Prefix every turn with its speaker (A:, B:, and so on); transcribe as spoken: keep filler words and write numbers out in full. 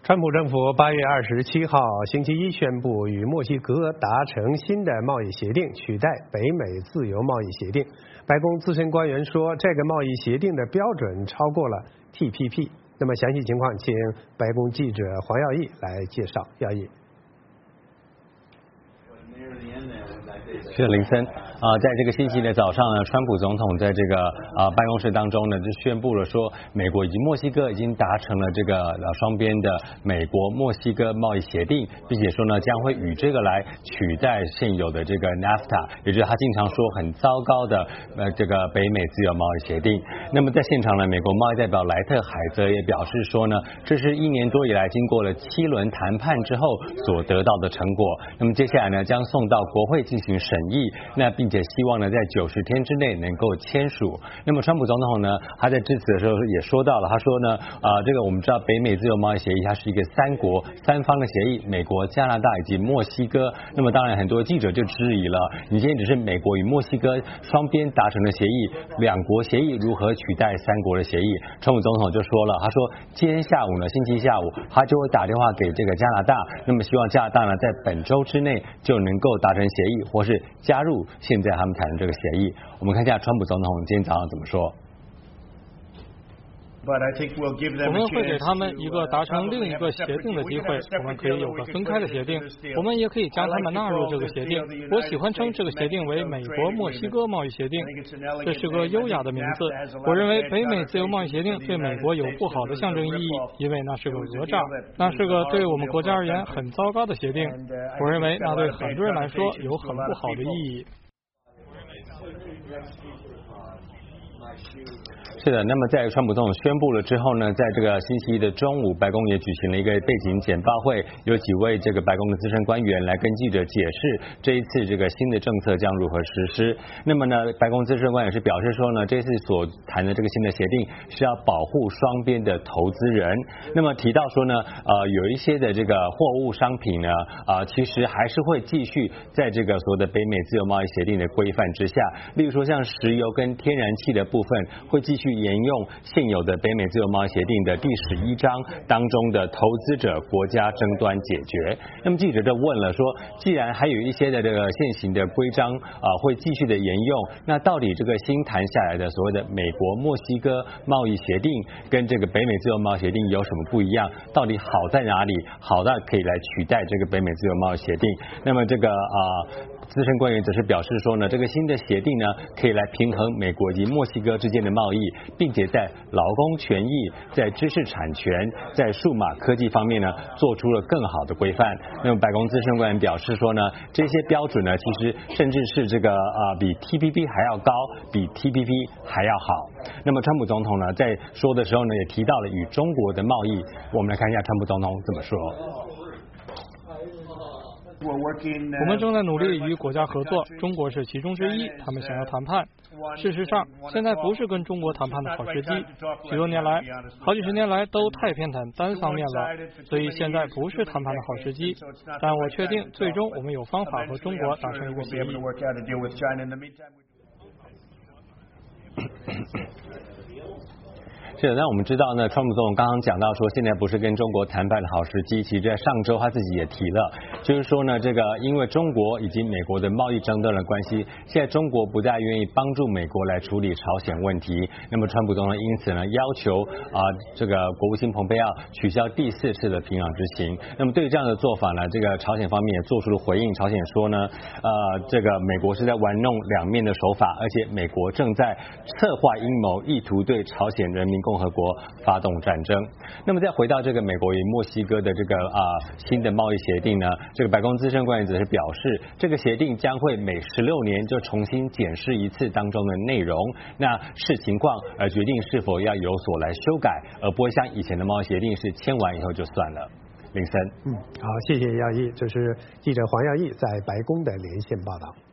A: 川普政府八月二十七号星期一宣布与墨西哥达成新的贸易协定，取代北美自由贸易协定。白宫资深官员说，这个贸易协定的标准超过了 T P P。那么详细情况，请白宫记者黄耀义来介绍。耀义。
B: 是的，林森啊、呃，在这个星期的早上呢，川普总统在这个啊、呃、办公室当中呢，就宣布了说，美国以及墨西哥已经达成了这个呃双边的美国墨西哥贸易协定，并且说呢，将会以这个来取代现有的这个 NAFTA， 也就是他经常说很糟糕的呃这个北美自由贸易协定。那么在现场呢，美国贸易代表莱特海泽也表示说呢，这是一年多以来经过了七轮谈判之后所得到的成果。那么接下来呢，将送到国会进行审议，那并且希望呢在九十天之内能够签署。那么川普总统呢，他在致辞的时候也说到了，他说呢，啊、呃，这个我们知道北美自由贸易协议它是一个三国三方的协议，美国、加拿大以及墨西哥。那么当然很多记者就质疑了，你今天只是美国与墨西哥双边达成的协议，两国协议如何取代三国的协议？川普总统就说了，他说今天下午呢，星期一下午他就会打电话给这个加拿大，那么希望加拿大呢在本周之内就能够达成协议，或是加入现在他们谈的这个协议。我们看一下川普总统今天早上怎么说。
C: 我们会给他们一个达成另一个协定的机会，我们可以有个分开的协定，我们也可以将他们纳入这个协定。我喜欢称这个协定为美国墨西哥贸易协定，这是个优雅的名字。我认为北美自由贸易协定对美国有不好的象征意义，因为那是个讹诈，那是个对我们国家而言很糟糕的协定。我认为那对很多人来说有很不好的意义。
B: 是的，那么在川普总统宣布了之后呢，在这个星期一的中午，白宫也举行了一个背景简报会，有几位这个白宫的资深官员来跟记者解释这一次这个新的政策将如何实施。那么呢，白宫资深官员是表示说呢，这次所谈的这个新的协定是要保护双边的投资人。那么提到说呢，呃，有一些的这个货物商品呢，啊、呃，其实还是会继续在这个所谓的北美自由贸易协定的规范之下，例如说像石油跟天然气的部分会继续沿用现有的北美自由贸易协定的第十一章当中的投资者国家争端解决。那么记者就问了说，既然还有一些的这个现行的规章啊会继续的沿用，那到底这个新谈下来的所谓的美国墨西哥贸易协定跟这个北美自由贸易协定有什么不一样？到底好在哪里？好到可以来取代这个北美自由贸易协定？那么这个啊。资深官员则是表示说呢，这个新的协定呢，可以来平衡美国及墨西哥之间的贸易，并且在劳工权益、在知识产权、在数码科技方面呢，做出了更好的规范。那么白宫资深官员表示说呢，这些标准呢，其实甚至是这个啊、呃、比 T P P 还要高，比 T P P 还要好。那么川普总统呢，在说的时候呢，也提到了与中国的贸易。我们来看一下川普总统怎么说。
C: 我们正在努力与国家合作，中国是其中之一，他们想要谈判。事实上，现在不是跟中国谈判的好时机。许多年来，好几十年来都太偏袒单方面了，所以现在不是谈判的好时机。但我确定，最终我们有方法和中国达成一个协议。
B: 是的，那我们知道呢，川普总统刚刚讲到说，现在不是跟中国谈判的好时机。其实在上周他自己也提了，就是说呢，这个因为中国以及美国的贸易争端的关系，现在中国不再愿意帮助美国来处理朝鲜问题。那么川普总统因此呢，要求啊、呃、这个国务卿蓬佩奥取消第四次的平壤之行。那么对于这样的做法呢，这个朝鲜方面也做出了回应。朝鲜说呢，呃，这个美国是在玩弄两面的手法，而且美国正在策划阴谋，意图对朝鲜人民共和国发动战争。那么再回到这个美国与墨西哥的这个啊、呃、新的贸易协定呢，这个白宫资深官员则是表示，这个协定将会每十六年就重新检视一次当中的内容，那视情况而决定是否要有所来修改，而不会像以前的贸易协定是签完以后就算了。林森，
A: 嗯，好，谢谢耀义，这是记者黄耀义在白宫的连线报道。